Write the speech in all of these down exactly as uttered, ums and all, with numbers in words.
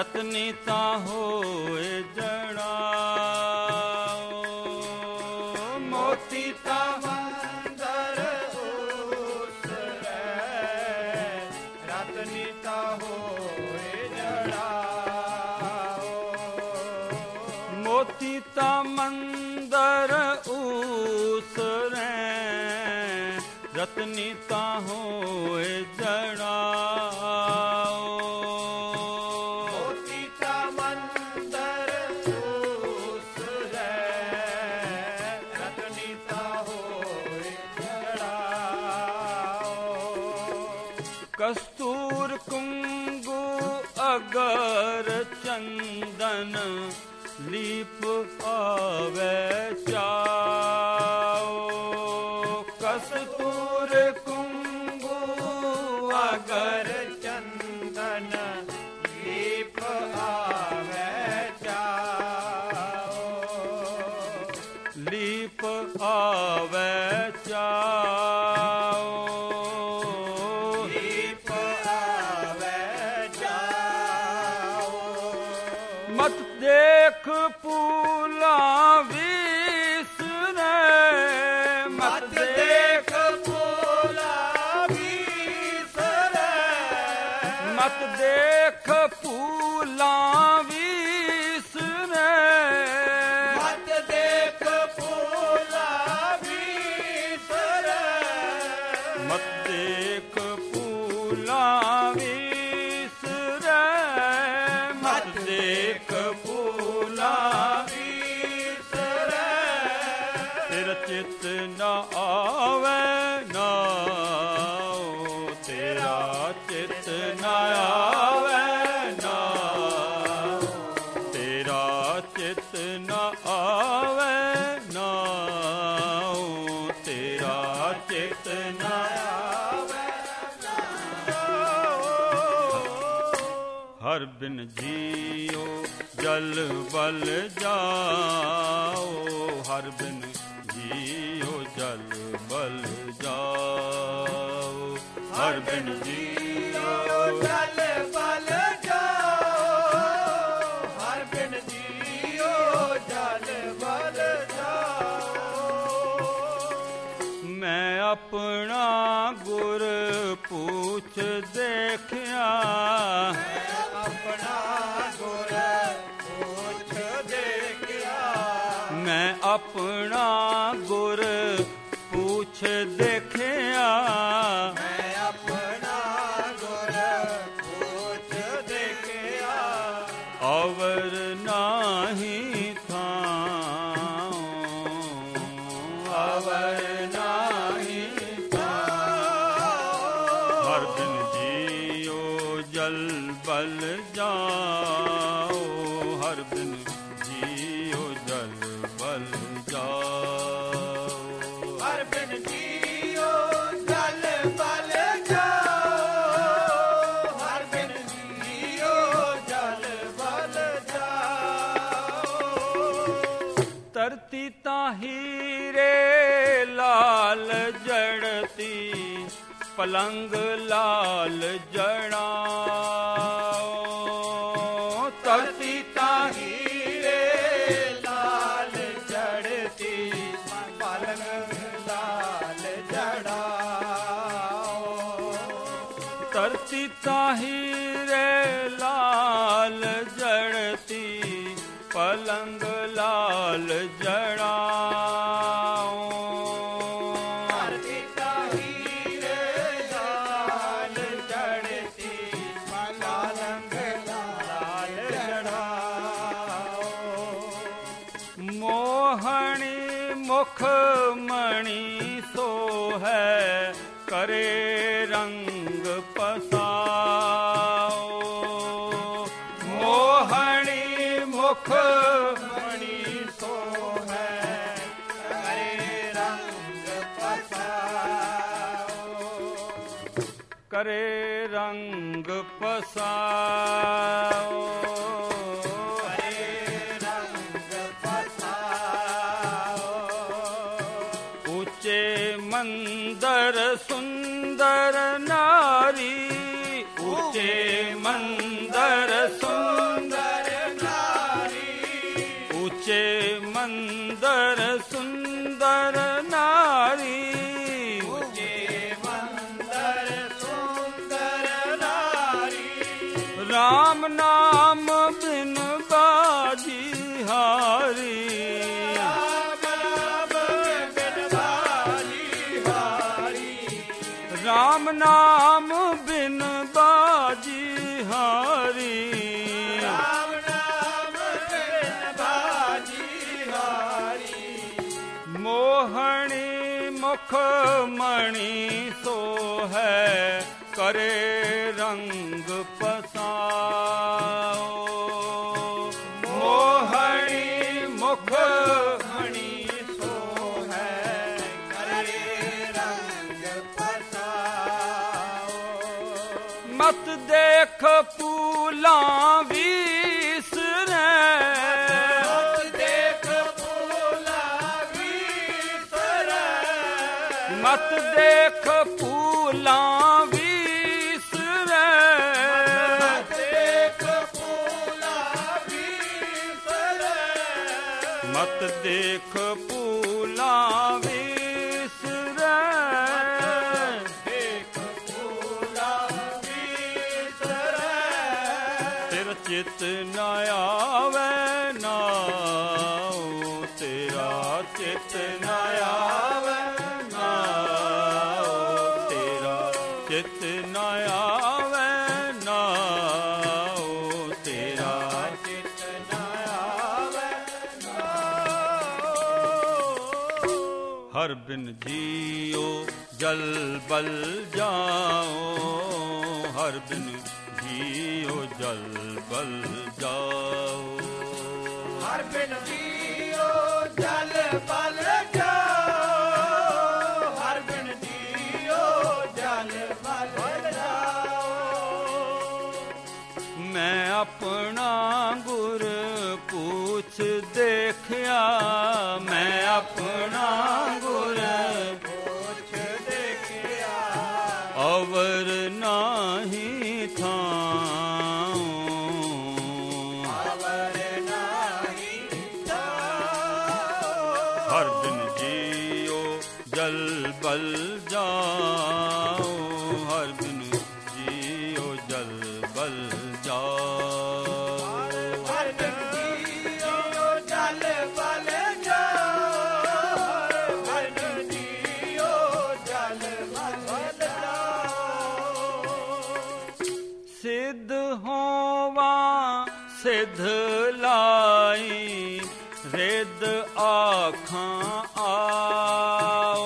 ਰਤਨੀ ਤਾਂ ਹੋਏ ਜੜਾਓ, ਮੋਤੀ ਤਾਂ ਮੰਦਰ ਉਸਰੈ, ਰਤਨੀ ਤਾਂ ਹੋਏ ਜੜਾਓ, ਮੋਤੀ ਤਾਂ ਮੰਦਰ ਉਸਰੈ, ਰਤਨੀ ਤਾਂ ਹੋਏ ਜੜਾਓ, ਮੋਤੀ ਤਾਂ ਮੰਦਰ ਉਸਰੈ, ਰਤਨੀ ਤਾਂ ਹੋਏ ਜੜਾਓ, ਕਸਤੂਰ ਕੁੰਗੂ ਅਗਰ ਚੰਦਨ ਲੀਪ ਆਵੇ ਚਾਓ, ਕਸਤੂਰ ਕੁੰਗੂ ਅਗਰ ਚੰਦਨ ਲੀਪ ਆਵੇ ਚਾਓ, ਲੀਪ ਆਵੇ ਚਾਓ, ਲੀਪ ਆਵੇ ਚਾਓ, ਮਤ ਦੇਖ ਫੂਲਾਂ ਵਿਸਰੇ, ਮਤ ਦੇਖ ਫੂਲਾਂ ਵਿਸਰੇ, ਮਤ ਦੇਖ ਫੂਲਾਂ ਵਿਸਰੇ, ਮਤ ਦੇਖ ਫੂਲਾਂ ਵਿਸਰੇ, ਮਤ ਦੇਖ ਫੂਲਾਂ ਵਿਸਰੇ, ਮਤ ਦੇਖ ਫੂਲਾਂ ਵਿਸਰੇ, ਤੇਰਾ ਚਿੱਤ ਨਾ ਆਵੇ ਨਾਉ, ਤੇਰਾ ਚਿੱਤ ਨਾ ਆਵੇ ਨਾਉ, ਤੇਰਾ ਚਿੱਤ ਨਾ ਆਵੇ ਨਾਉ, ਤੇਰਾ ਚਿੱਤ ਨਾ ਆਵੇ ਨਾਉ, ਹਰ ਬਿਨ ਜੀਓ ਜਲ ਬਲ ਜਾਓ, ਹਰ ਬਿਨ ਜੀਓ ਜਲ ਬਲ ਜਾਓ, ਹਰ ਬਿਨ ਜੀਓ ਜਲ ਬਲ ਜਾਓ, ਹਰ ਬਿਨ ਜੀਓ ਜਲ ਬਲ ਜਾਓ, ਮੈਂ ਆਪਣਾ ਗੁਰ ਪੂਛ ਦੇਖਿਆ, ਆਪਣਾ ਗੁਰ ਪੂਛ ਦੇਖਿਆ, ਮੈਂ ਆਪਣਾ ਗੁਰ ਪੂਛ ਦੇਖਿਆ, ਮੈਂ ਆਪਣਾ ਗੁਰ ਪੂਛ ਦੇਖਿਆ, ਅਵਰ ਨਾਹੀ ਥਾਂ, ਅਵਰ ਨਾਹੀ ਥਾਂ, ਹਰ ਬਿਨ ਜੀਓ ਜਲ ਬਲ ਜਾਓ, ਹਰ ਬਿਨ ਜੀਓ ਜਲ ਬਲ ਜਾਓ, ਹਰ ਬਿਨ ਜੀਓ ਜਲ ਬਲ ਜਾਓ, ਹਰ ਬਿਨ ਜੀਓ ਜਲ ਬਲ ਜਾਓ, ਧਰਤੀ ਤਾਂ ਹੀਰੇ ਲਾਲ ਜੜਤੀ, ਪਲੰਗ ਲਾਲ ਜੜਾਓ, ਧਰਤੀ ਤਾਂ ਹੀਰੇ ਲਾਲ ਜੜਤੀ, ਪਲੰਗ ਲਾਲ ਜੜਾਓ, ਧਰਤੀ ਤਾਂ ਹੀਰੇ ਲਾਲ ਜੜਤੀ, ਪਲੰਗ ਲਾਲ ਜੜਾਓ, ਧਰਤੀ ਤਾਂ ਹੀਰੇ ਲਾਲ ਜੜਤੀ, ਪਲੰਗ ਲਾਲ ਜੜਾਓ, ਮੋਹਣੀ ਮੁਖ ਮਣੀ ਸੋ ਹੈ, ਕਰੇ ਰੰਗ ਪਸਾਓ, ਮੋਹਣੀ ਮੁਖ ਮਣੀ ਸੋ ਹੈ, ਕਰੇ ਰੰਗ ਪਸਾਓ, ਕਰੇ ਰੰਗ ਪਸਾਓ, ਕਰੇ ਰੰਗ ਪਸਾਓ, ਉੱਚੇ ਮੰਦਰ ਸੁੰਦਰ ਨਾਰੀ, ਉੱਚੇ ਮੰਦਰ ਸੁੰਦਰ ਰਾਮ ਨਾਮ ਬਿਨ ਬਾਜੀ ਹਾਰੀ, ਰਾਮ ਨਾਮ ਬਿਨ ਬਾਜੀ ਹਾਰੀ, ਰਾਮ ਨਾਮ ਬਿਨ ਬਾਜੀ ਹਾਰੀ, ਰਾਮ ਨਾਮ ਬਿਨ ਬਾਜੀ ਹਾਰੀ। ਮੋਹਣੀ ਮੁਖ ਮਣੀ ਸੋ ਹੈ, ਕਰੇ ਰੰਗ ਪਸਾਓ। ਮੋਹਣੀ ਮੁਖ ਮਣੀ ਸੋ ਹੈ, ਕਰੇ ਰੰਗ ਪਸਾਓ। ਮਤ ਦੇਖ ਫੂਲਾਂ ਵੀਸਰੈ, ਮਤ ਦੇਖ ਫੂਲਾਂ ਵੀਸਰੈ, ਮਤ ਦੇਖ ਫੂਲਾਂ ਵੀਸਰੈ, ਮਤ ਦੇਖ ਫੂਲਾਂ ਵੀਸਰੈ, ਮਤ ਦੇਖ ਫੂਲਾਂ ਵੀਸਰੈ। ਦੇਖ ਫੂਲਾਂ ਵੀਸਰੈ, ਤੇਰਾ ਚਿਤ ਨ ਆਵੈ ਨਾਉ, ਤੇਰਾ ਚਿਤ ਨ ਆਵੈ ਨਾਉ, ਤੇਰਾ ਚਿਤ ਨ ਆਵੈ ਨਾਉ, ਤੇਰਾ ਚਿਤ ਨ ਆਵੈ ਹਰ ਬਿਨ ਜੀਓ ਜਲ ਬਲ ਜਾਓ, ਹਰ ਬਿਨ ਜੀਓ ਜਲ ਬਲ ਜਾਓ। ਹਰ ਬਿਨ ਜੀਓ ਜਲ ਬਲ ਜਾਓ, ਹਰ ਬਿਨ ਜੀਓ ਜਲ ਬਲ ਜਾਓ। ਮੈਂ ਆਪਣਾ ਗੁਰ ਪੂਛ ਦੇਖਿਆ, ਮੈਂ ਆਪਣਾ ਗੁਰ ਪੁੱਛ ਦੇਖਿਆ, ਅਵਰ ਨਾਹੀ ਥਾਉ। ਅਵਰ ਨਾਹੀ ਥਾਉ। ਹਰ ਬਿਨ ਜੀਓ ਜਲ ਬਲ ਜਾਓ, ਹਰ ਬਿਨ ਜੀਓ ਜਲ ਬਲ ਜਾਓ। ਹਰ ਬਿਨ ਜੀਓ ਜਲ ਬਲ ਜਾਓ, ਹਰ ਬਿਨ ਜੀਓ ਜਲ ਬਲ ਜਾਓ। ਸਿੱਧ ਹੋਵਾਂ ਸਿੱਧ ਲਾਈ, ਰਿੱਧ ਆਖਾਂ ਆਓ।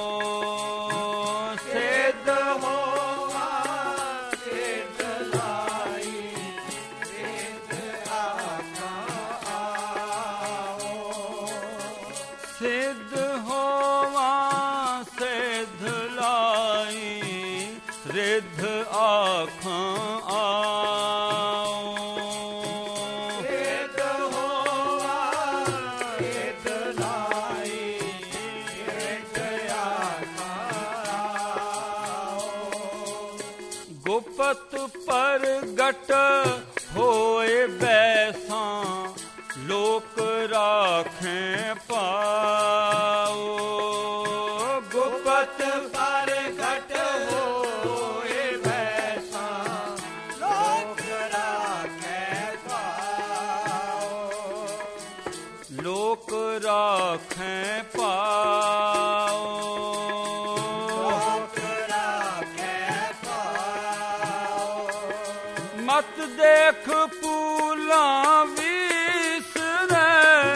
ਸਿੱਧ ਹੋਵਾਂ ਸਿੱਧ ਲਾਈ, ਸਿੱਧ ਆਖਾਂ ਆਓ। ਸਿੱਧ ਹੋਵਾਂ ਸਿੱਧ ਲਾਈ, ਰਿੱਧ ਆਖਾਂ ਆਓ। ਸਿੱਧ ਹੋਵਾਂ ਸਿੱਧ ਲਾਈ, ਸਿੱਧ ਆਖਾਂ ਆਓ। ਗੁਪਤ ਪ੍ਰਗਟ ਹੋਏ ਬੈਸਾਂ, ਲੋਕ ਰਾਖੇ ਪਾਓ। ਗੁਪਤ ਪ੍ਰਗਟ ਹੋਏ ਬੈਸਾਂ, ਲੋਕ ਰਾਖੇ ਪਾਓ। ਲੋਕ ਰਾਖੇ ਪਾਓ। ਲੋਕ ਰਾਖੇ ਪਾਓ। ਮਤ ਦੇਖ ਫੂਲਾਂ ਵੀਸਰੈ,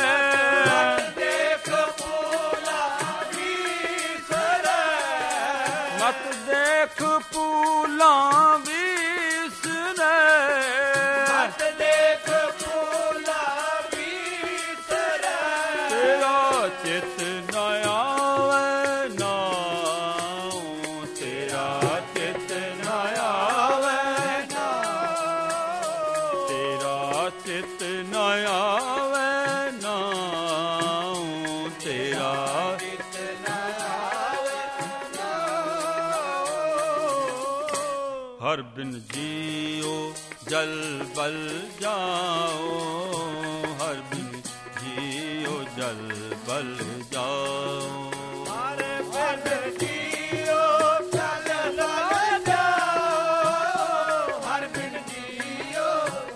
ਦੇਖ ਫੂਲਾਂ ਵੀਸਰੈ, ਮਤ ਦੇਖ ਫੂਲਾਂ ਵੀਸਰੈ। ਮਤ ਦੇਖ ਫੂਲਾਂ ਵੀਸਰੈ, ਤੇਰਾ ਚਿਤ ਨ ਆਵੈ ਨਾਉ, ਤੇਰਾ ਚਿਤ ਨ ਆਵੈ ਨਾਉ, ਤੇਰਾ ਚਿਤ ਨ ਆਵੈ ਨਾਉ, ਤੇਰਾ ਚਿਤ ਨ ਆਵੈ ਨਾਉ। ਹਰ ਬਿਨ ਜੀਓ ਜਲ ਬਲ ਜਾਓ, ਹਰ ਬਿਨ ਜੀਓ ਜਲ ਬਲ ਜਾਓ। ਹਰ ਬਿਨ ਜੀਓ ਜਲ ਬਲ ਜਾਓ, ਹਰ ਬਿਨ ਜੀਓ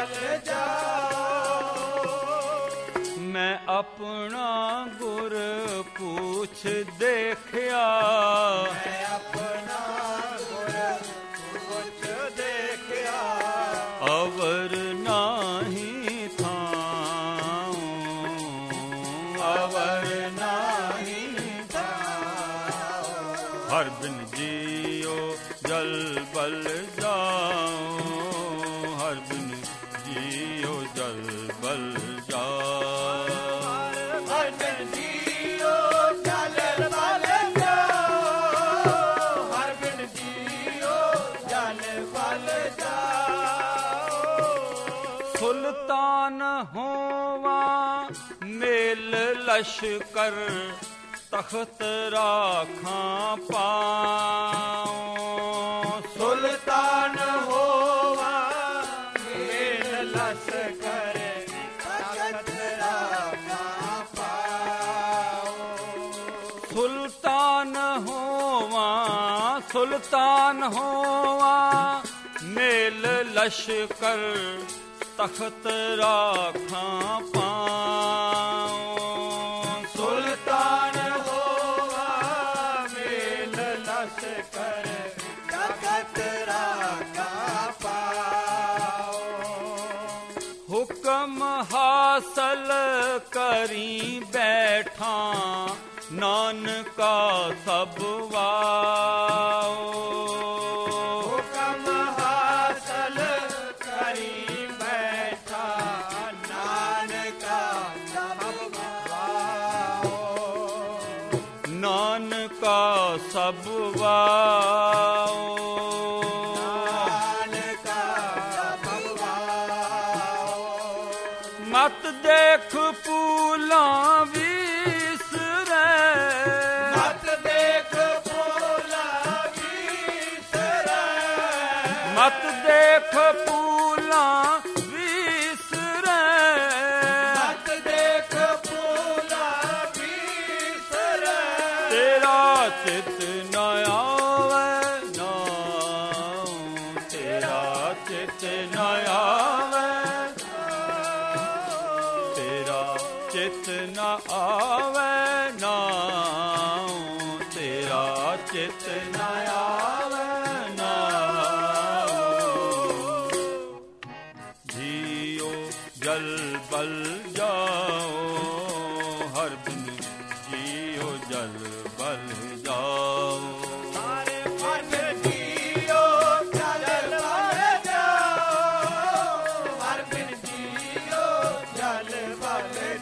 ਬਲ ਜਾਓ। ਮੈਂ ਆਪਣਾ ਗੁਰ ਪੂਛ ਦੇਖਿਆ, ਮੈਂ ਆਪਣਾ ਗੁਰ ਪੂਛ ਦੇਖਿਆ। ਅਵਰ ਨਾਹੀ ਥਾਉ, ਅਵਰ ਨਾਹੀ ਥਾਉ। ਹਰ ਬਿਨ ਜੀਓ ਜਲ ਬਲ ਜਾਉ, ਹਰ ਬਿਨ ਜੀਓ ਜਲ ਬਲ ਜਾਉ। ਹਰ ਬਿਨ ਜੀਓ ਜਲ ਬਲ ਜਾਓ। ਹਰ ਬਿਨ ਜੀਓ ਜਲ ਬਲ ਜਾਓ। ਸੁਲਤਾਨ ਹੋਵਾ ਮੇਲ ਲਸ਼ਕਰ, ਤਖਤ ਰਾਖਾਂ ਪਾਉ। ਸੁਲਤਾਨ ਹੋਵਾ ਮੇਲ ਲਸ਼ਕਰ, ਤਖਤ ਰਾਖਾਂ ਪਾਉ। ਸੁਲਤਾਨ ਹੋਵਾ, ਸੁਲਤਾਨ ਹੋਵਾ ਮੇਲ ਲਸ਼ਕਰ, ਤਖਤ ਰਾਖਾਂ ਪਾਉ। ਸੁਲਤਾਨ ਹੋਵਾ ਮੇਲ ਲਸ਼ਕਰ, ਤਖਤ ਰਾਖਾਂ ਪਾਉ। ਹੁਕਮ ਹਾਸਲ ਕਰੀ ਬੈਠਾ, ਨਾਨਕਾ ਸਭ ਵਾਓ। ਹੁਕਮ ਹਾਸਲ ਕਰੀ ਬੈਠਾ, ਨਾਨਕਾ ਸਭ ਵਾਓ। ਨਾਨਕਾ ਸਭ ਵਾਓ। ਨਾਨਕਾ ਸਭ ਵਾਓ। ਮਤ ਦੇਖ ਪੂਲਾਂ ਵਿਸਰੈ, ਮਤ ਦੇਖ ਭੋਲਾ ਵਿਸਰੈ। ਮਤ ਦੇਖ ਪੂਲਾਂ ਵਿਸਰੈ। ਮਤ ਦੇਖ ਭੋਲਾ ਵਿਸਰੈ। ਤੇਰਾ ਚਿਤ ਨ ਆਵੈ ਨਾਉ, ਤੇਰਾ ਚਿਤ ਨ ਆਵੈ, ਤੇਰਾ ਚਿਤ ਨ ਆਵੈ ਨਾਉ, ਤੇਰਾ ਚਿਤ ਨ ਆਵੈ ਨਾਉ। ਜੀਓ ਜਲ ਬਲ ਜਾਓ, ਹਰ ਬਿਨ ਜੀਓ ਜਲ ਬਲ ਜਾਓ। ਹਰ ਬਿਨ ਜੀਓ ਜਲ ਬਲ ਜਾਓ। ਹਰ ਬਿਨ ਜੀਓ ਜਲ ਬਲ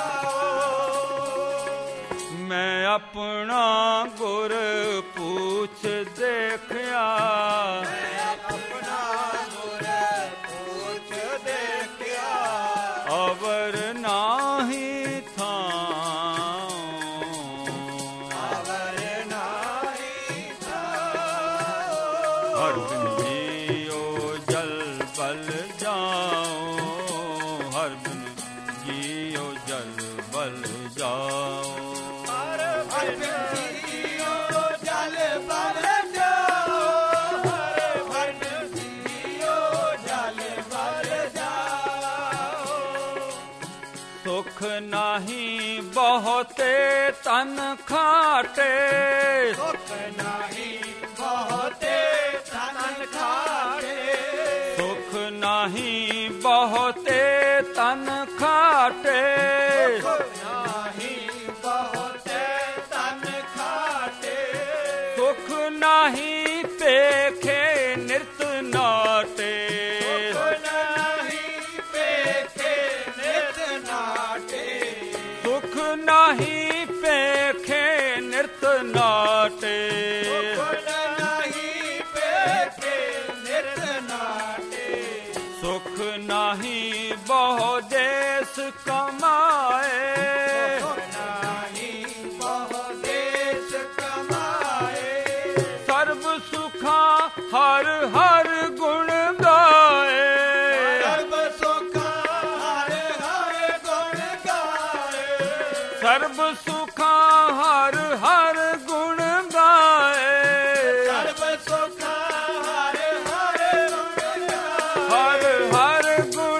ਜਾਓ। ਮੈਂ ਆਪਣਾ ਗੁਰ ਪੂਛ ਦੇਖਿਆ, ਮੈਂ ਆਪਣਾ ਗੁਰ ਪੂਛ ਦੇਖਿਆ। ਅਵਰ ਨਾਹੀ ਥਾਉ, ਅਵਰ ਨਾਹੀ ਥਾਉ। ਹਰ ਬਿਨ ਜੀਓ ਜਲ ਬਲ ਜਾਉ, ਹਰ ਬਿਨ ਜੀਓ ਜਲ ਬਲ ਜਾਉ। ਹਰ ਬਿਨ ਜੀਓ ਜਲ ਬਲ ਜਾਓ। ਹਰ ਬਿਨ ਜੀਓ ਜਲ ਬਲ ਜਾਓ। ਸੁਖ ਨਾਹੀ ਬਹੁਤੇ ਤਨ ਖਾਟੇ, ਸੁਖ ਨਾਹੀ ਬਹੁਤੇ ਤਨ ਖਾਟੇ। ਸੁਖ ਨਾਹੀ ਬਹੁਤੇ ਤਨ ਖਾਟੇ। ਸੁਖ ਨਾਹੀ ਬਹੁਤੇ ਤਨ ਖਾਟੇ। ਸੁਖ ਨਾਹੀ ਪੇਖੇ ਨਿਰਤ ਨਾਟੇ। ਸੁਖ ਨਾਹੀ ਪੇਖੇ ਨਿਤ ਨਾਟੇ। ਸੁਖ ਨਾਹੀ ਪੇਖੇ ਨਿਰਤ ਨਾਟੇ। ਸੁਖ ਨਾਹੀ ਪੇਖੇ ਨਿਤ ਨਾਟੇ। ਸੁਖ ਨਾਹੀ ਬਹੁ ਦੇਸ ਕਮਾਏ। ਸੁਖ ਨਾਹੀ ਬਹੁ ਦੇਸ ਕਮਾਏ। ਸਰਬ ਸੁਖਾਂ ਹਰ ਹਰ ਗੁਣ ਗਾਏ। ਸਰਬ ਸੁਖਾਂ ਹਰ ਹਰ ਗੁਣ ਗਾਏ। ਸਰਬ ਸੁਖਾਂ ਹਰ ਹਰ ਗੁਣ ਗਾਏ। ਸਰਬ ਸੁਖਾਂ ਹਰ ਹਰ ਗੁਣ ਗਾਏ। ਹਰ ਹਰ ਗੁਣ